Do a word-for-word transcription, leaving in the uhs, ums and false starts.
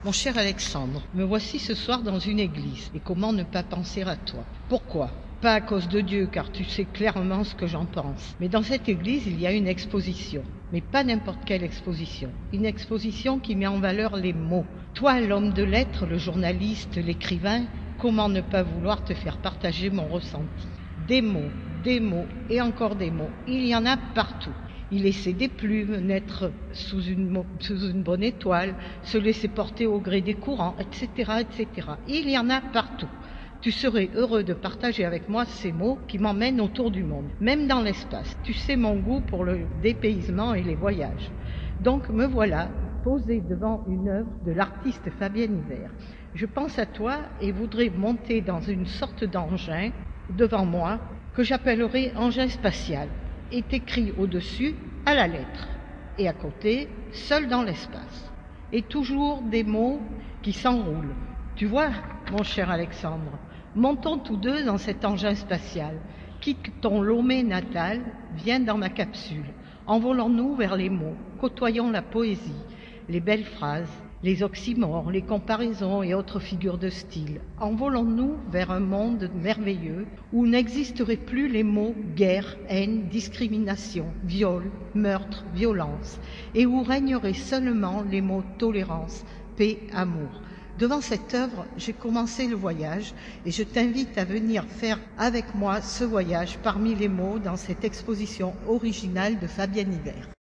Mon cher Alexandre, me voici ce soir dans une église, et comment ne pas penser à toi? Pourquoi? Pas à cause de Dieu, car tu sais clairement ce que j'en pense. Mais dans cette église, il y a une exposition. Mais pas n'importe quelle exposition. Une exposition qui met en valeur les mots. Toi, l'homme de lettres, le journaliste, l'écrivain, comment ne pas vouloir te faire partager mon ressenti? Des mots, des mots et encore des mots. Il y en a partout. Y laisser des plumes, naître sous une, sous une bonne étoile, se laisser porter au gré des courants, et cetera, et cetera. Il y en a partout. Tu serais heureux de partager avec moi ces mots qui m'emmènent autour du monde, même dans l'espace. Tu sais mon goût pour le dépaysement et les voyages. Donc me voilà posé devant une œuvre de l'artiste Fabienne Hiver. Je pense à toi et voudrais monter dans une sorte d'engin devant moi que j'appellerai engin spatial. Est écrit au-dessus à la lettre et à côté seul dans l'espace et toujours des mots qui s'enroulent. Tu vois, mon cher Alexandre, montons tous deux dans cet engin spatial. Quitte ton Lomé natal, viens dans ma capsule. Envolons-nous vers les mots, côtoyons la poésie, les belles phrases, les oxymores, les comparaisons et autres figures de style. Envolons-nous vers un monde merveilleux où n'existeraient plus les mots guerre, haine, discrimination, viol, meurtre, violence, et où régneraient seulement les mots tolérance, paix, amour. Devant cette œuvre, j'ai commencé le voyage et je t'invite à venir faire avec moi ce voyage parmi les mots dans cette exposition originale de Fabienne Hiver.